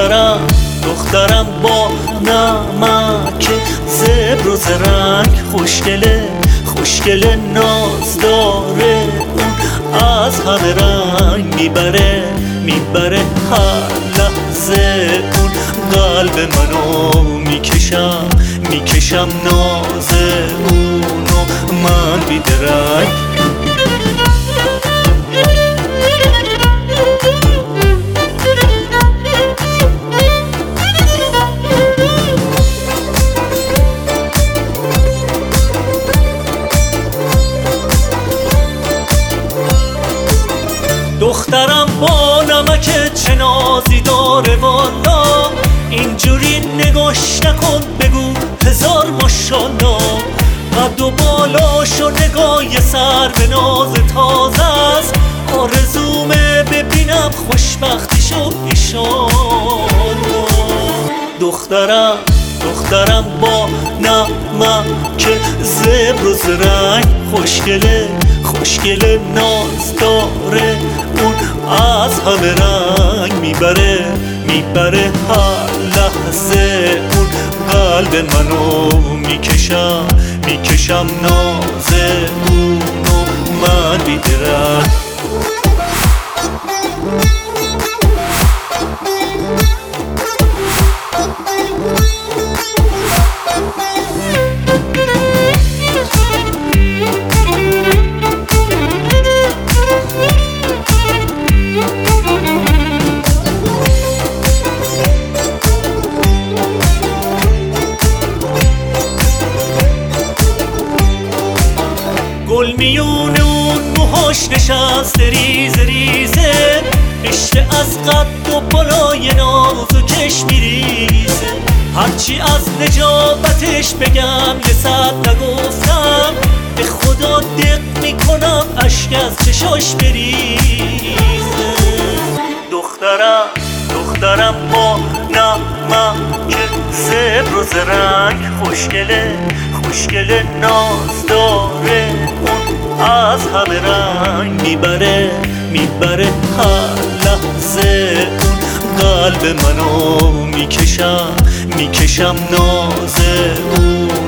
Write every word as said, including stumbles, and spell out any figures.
دخترم دخترم با نمک زبر و زرنگ، خوشگله خوشگله ناز داره، اون از همه رنگ میبره میبره هر لحظه. اون قلب منو میکشم میکشم ناز اونو من بیدرنگ. دخترم با نمک چه نازی داره والا، اینجوری نگاش نکن بگو هزار ماشالله. قد و بالاشو نگاه یه سر به ناز تازه است، آرزومه ببینم خوشبختیشو ایشالله. دخترم دخترم با نمک زبر و زرنگ، خوشگله خوشگله ناز داره، اون از همه رنگ میبره میبره هر لحظه. اون قلب منو میکشم میکشم ناز اونو من بیدرنگ. گل میون اون موهاش نشسته ریزه ریزه، رشته از قد و بالای ناز و چشم میریزه. هرچی از نجابتش بگم یه صد نگفتم، به خدا دق میکنم اشک از چشاش بریزه. دخترم دخترم با نمک زبر و زرنگ، خوشگله خوشگله ناز داره، اون از همه رنگ میبره میبره هر لحظه. اون قلب منو میکشم میکشم ناز اون